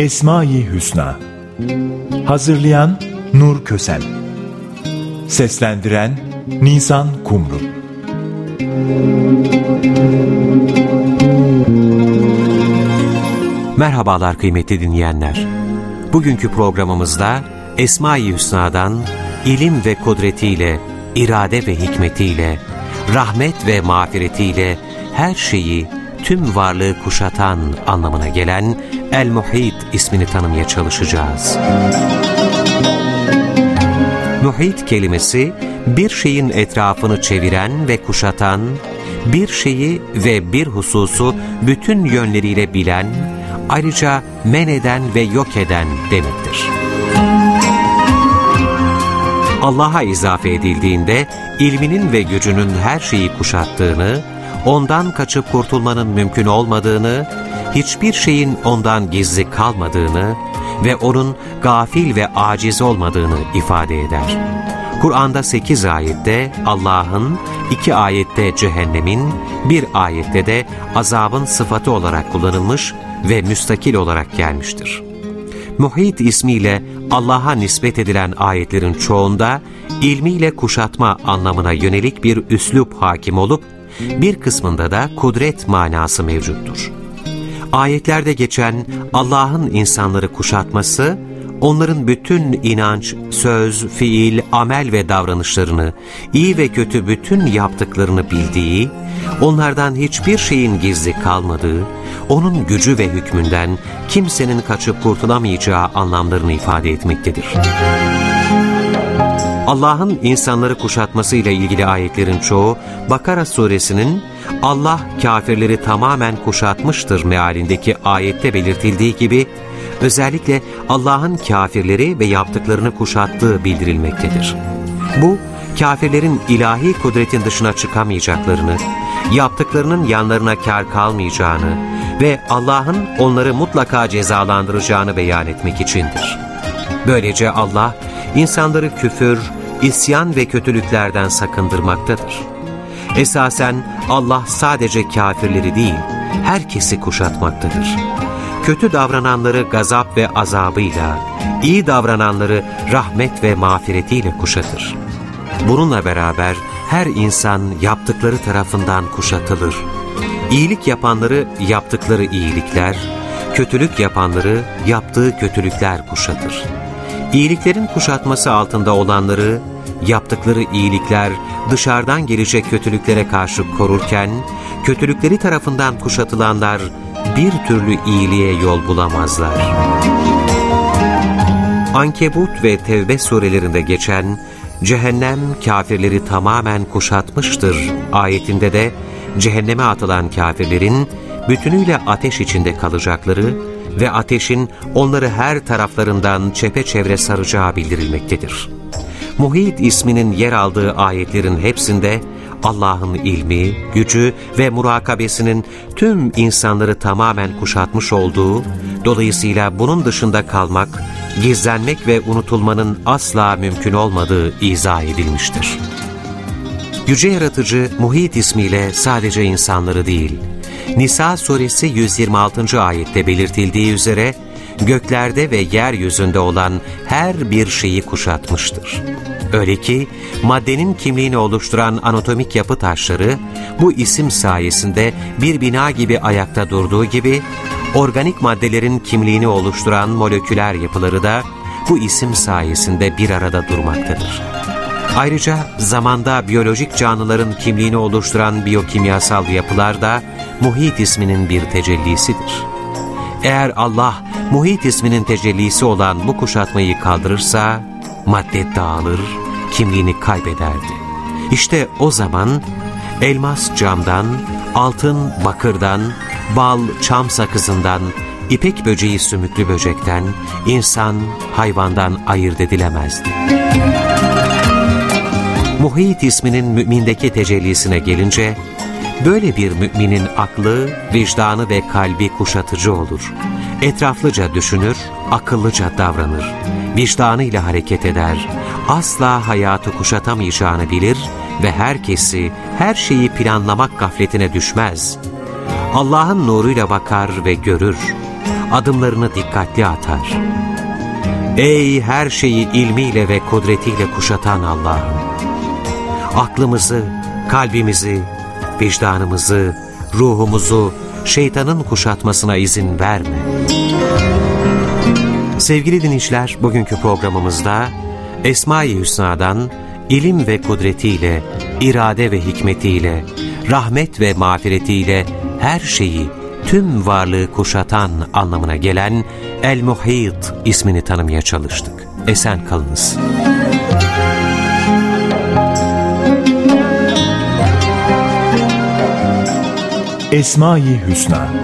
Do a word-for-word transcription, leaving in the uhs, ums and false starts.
Esma-i Hüsna. Hazırlayan Nur Kösem. Seslendiren Nisan Kumru. Merhabalar kıymetli dinleyenler. Bugünkü programımızda Esma-i Hüsna'dan ilim ve kudretiyle, irade ve hikmetiyle, rahmet ve mağfiretiyle her şeyi, tüm varlığı kuşatan anlamına gelen El-Muhit ismini tanımaya çalışacağız. Muhit kelimesi, bir şeyin etrafını çeviren ve kuşatan, bir şeyi ve bir hususu bütün yönleriyle bilen, ayrıca men eden ve yok eden demektir. Allah'a izafe edildiğinde, ilminin ve gücünün her şeyi kuşattığını, ondan kaçıp kurtulmanın mümkün olmadığını, hiçbir şeyin ondan gizli kalmadığını ve onun gafil ve aciz olmadığını ifade eder. Kur'an'da sekiz ayette Allah'ın, iki ayette cehennemin, bir ayette de azabın sıfatı olarak kullanılmış ve müstakil olarak gelmiştir. Muhit ismiyle Allah'a nispet edilen ayetlerin çoğunda ilmiyle kuşatma anlamına yönelik bir üslup hakim olup, bir kısmında da kudret manası mevcuttur. Ayetlerde geçen Allah'ın insanları kuşatması, onların bütün inanç, söz, fiil, amel ve davranışlarını, iyi ve kötü bütün yaptıklarını bildiği, onlardan hiçbir şeyin gizli kalmadığı, onun gücü ve hükmünden kimsenin kaçıp kurtulamayacağı anlamlarını ifade etmektedir. Allah'ın insanları kuşatmasıyla ilgili ayetlerin çoğu, Bakara suresinin Allah kafirleri tamamen kuşatmıştır mealindeki ayette belirtildiği gibi, özellikle Allah'ın kafirleri ve yaptıklarını kuşattığı bildirilmektedir. Bu, kafirlerin ilahi kudretin dışına çıkamayacaklarını, yaptıklarının yanlarına kâr kalmayacağını ve Allah'ın onları mutlaka cezalandıracağını beyan etmek içindir. Böylece Allah, insanları küfür, isyan ve kötülüklerden sakındırmaktadır. Esasen Allah sadece kafirleri değil, herkesi kuşatmaktadır. Kötü davrananları gazap ve azabıyla, iyi davrananları rahmet ve mağfiretiyle kuşatır. Bununla beraber her insan yaptıkları tarafından kuşatılır. İyilik yapanları yaptıkları iyilikler, kötülük yapanları yaptığı kötülükler kuşatır. İyiliklerin kuşatması altında olanları, yaptıkları iyilikler dışarıdan gelecek kötülüklere karşı korurken, kötülükleri tarafından kuşatılanlar bir türlü iyiliğe yol bulamazlar. Ankebut ve Tevbe surelerinde geçen cehennem kafirleri tamamen kuşatmıştır ayetinde de cehenneme atılan kafirlerin bütünüyle ateş içinde kalacakları ve ateşin onları her taraflarından çepeçevre saracağı bildirilmektedir. Muhit isminin yer aldığı ayetlerin hepsinde Allah'ın ilmi, gücü ve murakabesinin tüm insanları tamamen kuşatmış olduğu, dolayısıyla bunun dışında kalmak, gizlenmek ve unutulmanın asla mümkün olmadığı izah edilmiştir. Yüce Yaratıcı Muhit ismiyle sadece insanları değil, Nisa suresi yüz yirmi altıncı ayette belirtildiği üzere, göklerde ve yeryüzünde olan her bir şeyi kuşatmıştır. Öyle ki maddenin kimliğini oluşturan anatomik yapı taşları bu isim sayesinde bir bina gibi ayakta durduğu gibi, organik maddelerin kimliğini oluşturan moleküler yapıları da bu isim sayesinde bir arada durmaktadır. Ayrıca zamanda biyolojik canlıların kimliğini oluşturan biyokimyasal yapılar da Muhit isminin bir tecellisidir. Eğer Allah Muhit isminin tecellisi olan bu kuşatmayı kaldırırsa, madde dağılır, kimliğini kaybederdi. İşte o zaman elmas camdan, altın bakırdan, bal çam sakızından, ipek böceği sümüklü böcekten, insan hayvandan ayırt edilemezdi. Muhit isminin mümindeki tecellisine gelince, böyle bir müminin aklı, vicdanı ve kalbi kuşatıcı olur. Etraflıca düşünür, akıllıca davranır. Vicdanıyla hareket eder. Asla hayatı kuşatamayacağını bilir ve herkesi, her şeyi planlamak gafletine düşmez. Allah'ın nuruyla bakar ve görür. adımlarını dikkatli atar. Ey her şeyi ilmiyle ve kudretiyle kuşatan Allah'ım! Aklımızı, kalbimizi, vicdanımızı, ruhumuzu şeytanın kuşatmasına izin verme. Sevgili dinleyiciler, bugünkü programımızda Esma-i Hüsna'dan ilim ve kudretiyle, irade ve hikmetiyle, rahmet ve mağfiretiyle her şeyi, tüm varlığı kuşatan anlamına gelen El-Muhit ismini tanımaya çalıştık. Esen kalınız. Esma-i Hüsna.